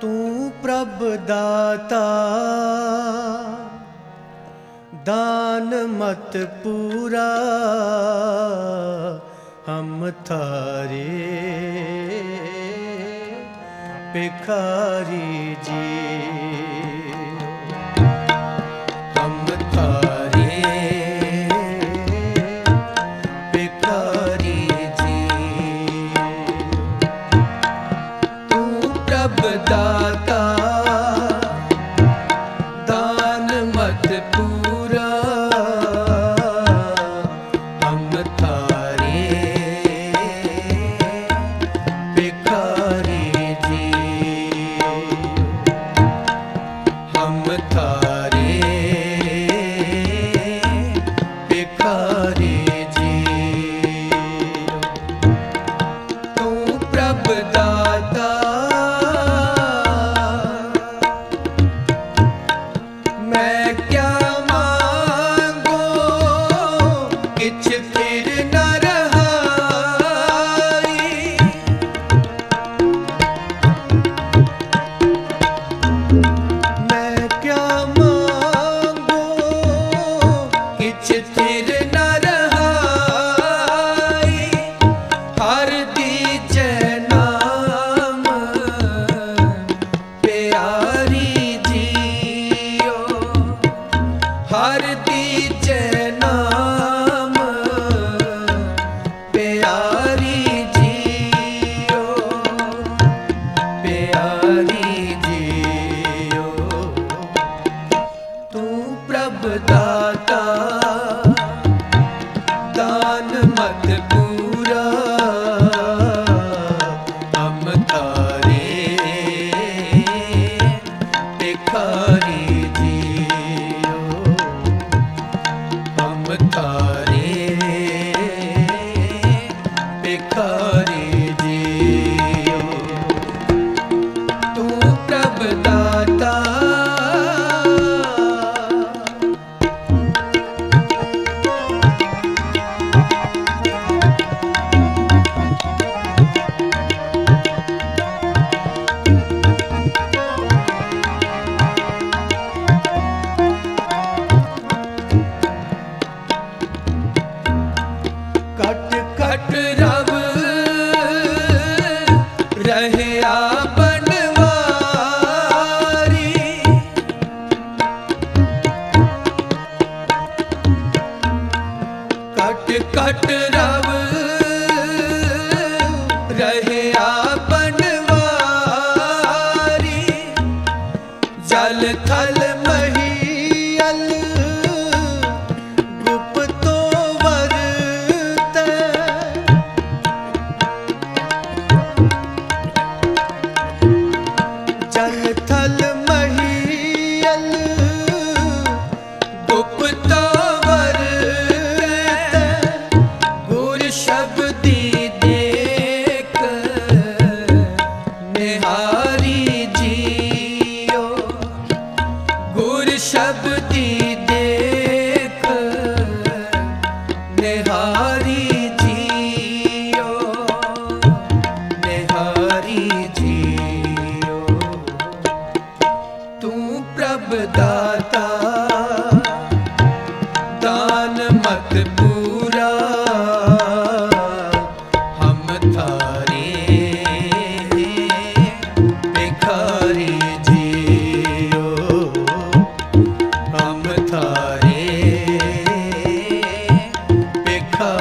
तू प्रभ दाता दान मत पूरा हम थारे भिखारी जी। हम थारे भिखारी जी। तू प्रभ दाता दान मत पूरा हम थारे भिखारी जी। हम थारे भिखारी जी। तू प्रभ दाता मैं क्या मांगो किछ फिर न रहाई। मैं क्या मांगो किछ फिर न रहाई। हर दीजे नाम प्यारी जियो। हर दीजे नाम प्यारी जियो। प्यारी जियो। तू प्रभ दाता दान मत पूरा हम थारे भिखारी जियो। हम थारे भिखारी जियो। तू प्रभ दाता कट कट रब रहया बनवारी। कट कट रब रहया बनवारी। जल थल महियल गुप्तो वरतै। जल थल महियल गुप्तो वरतै। गुर शब्दी देख निहारी जियो। गुर शब्दी देख निहारी जियो। निहारी जियो। तू प्रभ दाता दान मत पूरा हम थारे भिखारी जियो। हम थारे भिखारी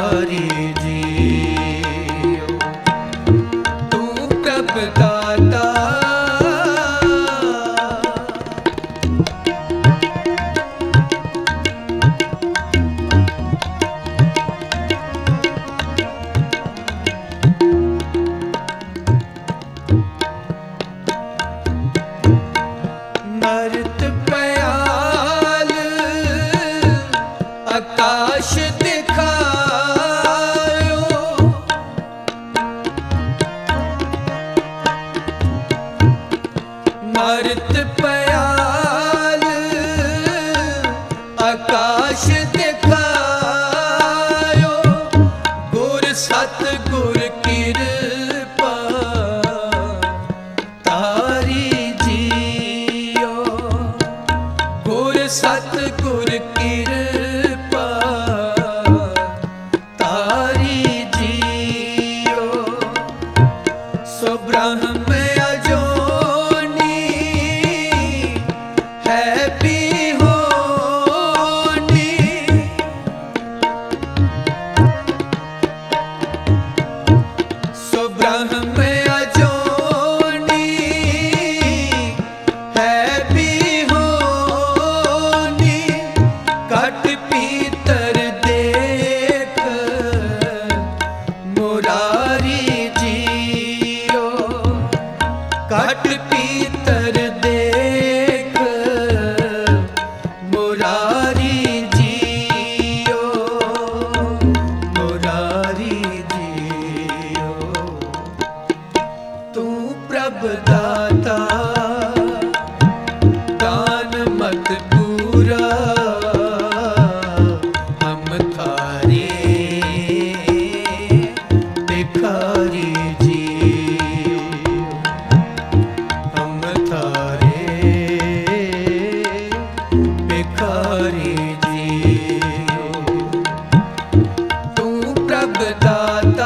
दाता।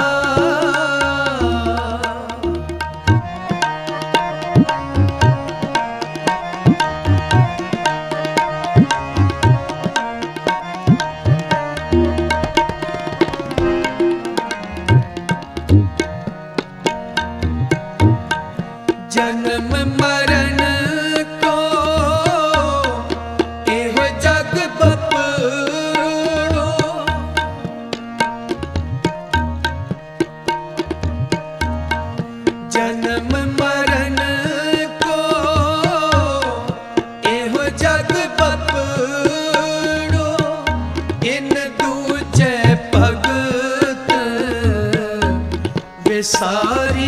जन्म मरण को एहो जग बपड़ो, जन्म मरण को एहो जग बपड़ो, इन दूजे भगत विसारी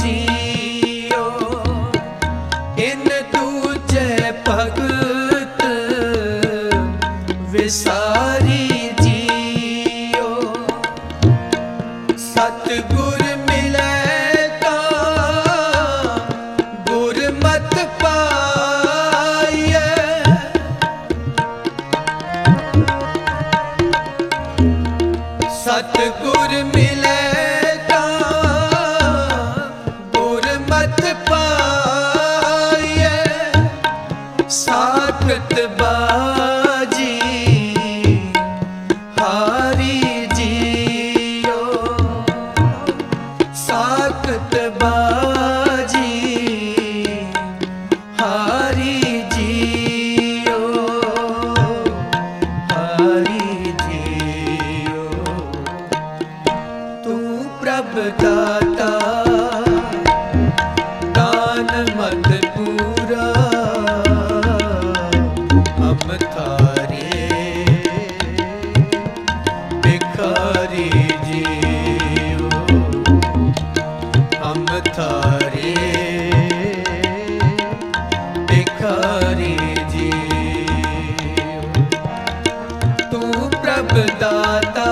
भगत विसारी जियो। सतगुर मिलै तां गुरमत पाइयै, सतगुर मिलै साखत बाजी हारी जियो, साखत बाजी हारी जियो, हारी जियो। तू प्रभ दाता दान मत पूरा, हम थारे भिखारी जियो, हम थारे भिखारी जियो। तू प्रभ दाता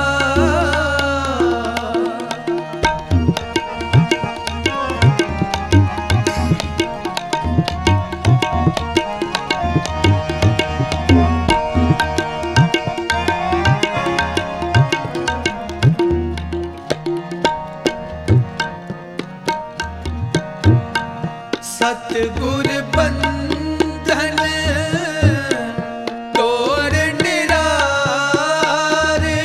सतगुर बंधन तोड़ निरारे,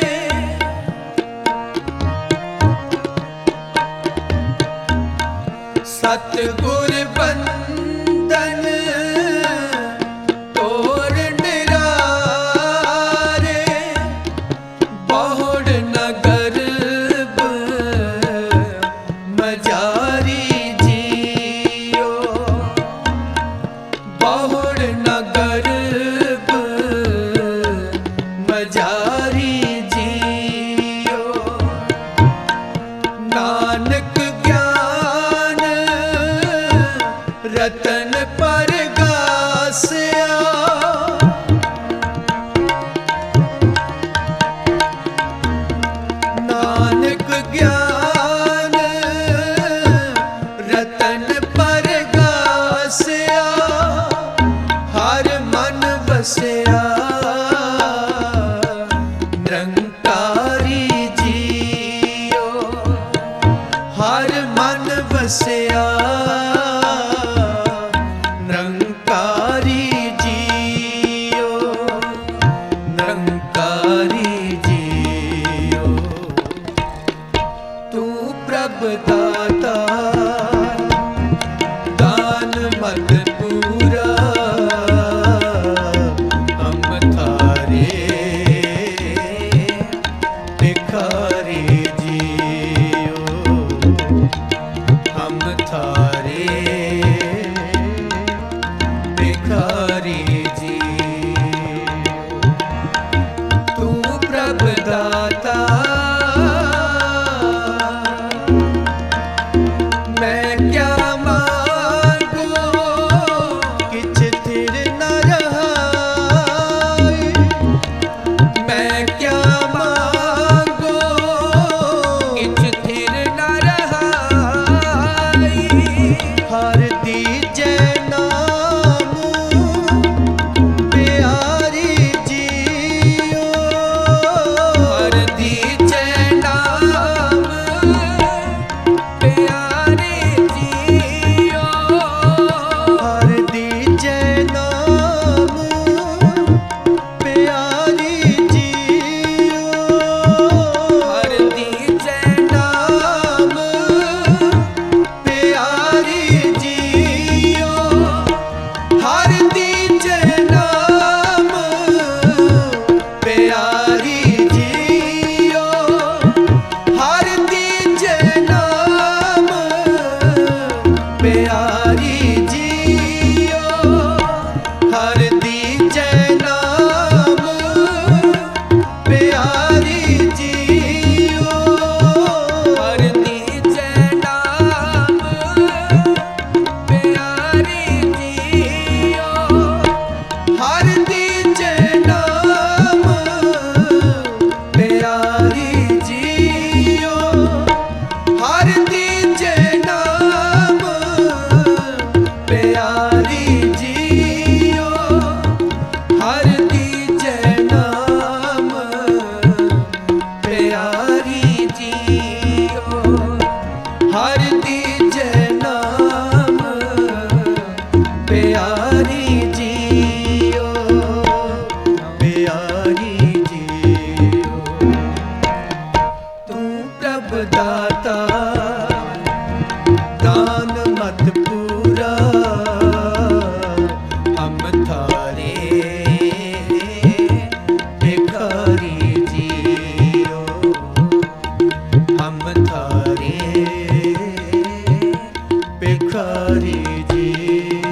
सतगुर बंधन तोड़ निरारे, बहुड़ नगर मजारी बहुड़ नगर मजारी जियो। नानक ज्ञान रतन परगासिया, ਭਿਖਾਰੀ ਜੀ।